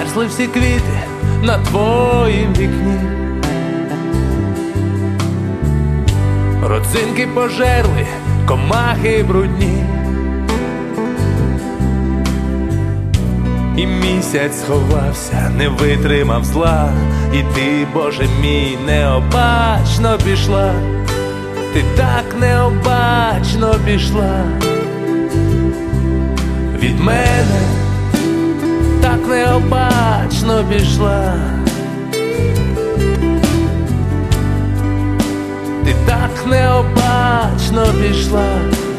Замерзли всі квіти на твоїм вікні, родзинки пожерли, комахи брудні, і місяць сховався, не витримав зла, і ти, Боже мій, необачно пішла, ти так необачно пішла від мене, так необачно пішла, ти так необачно пішла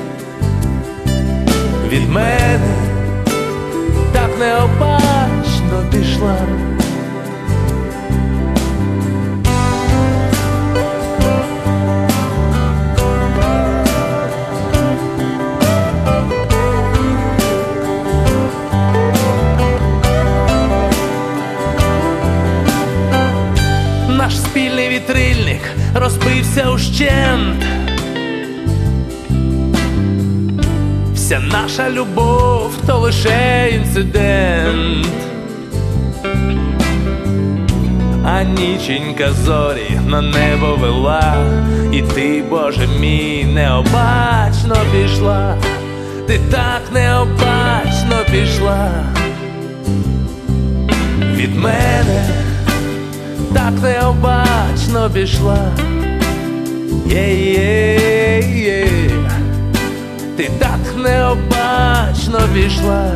від мене, так необачно пішла. Наш спільний вітрильник розбився ущент, вся наша любов то лише інцидент, а ніченька зорі на небо вела, і ти, Боже мій, необачно пішла, ти так необачно пішла від мене, так необачно пішла, є-є-є, ти так необачно пішла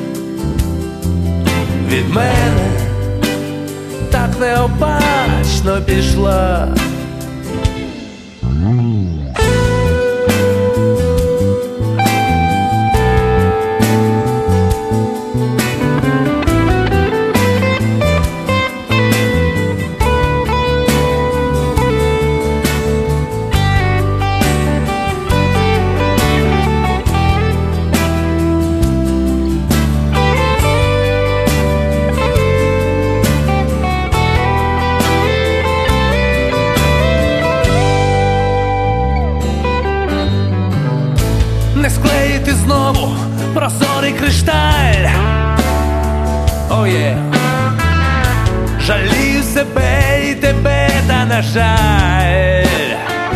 від мене, так необачно пішла. Не склеїти знову прозорий кришталь, oh yeah. Жалію себе і тебе, та на жаль,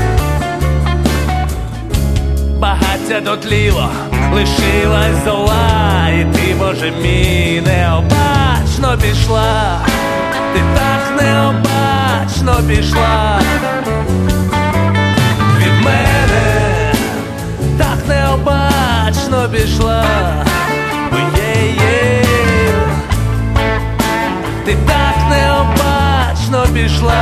багаття дотліло, лишилась зола, і ти, Боже мій, необачно пішла, ти так необачно пішла від мене, так необачно пішла, є-є, ти так необачно пішла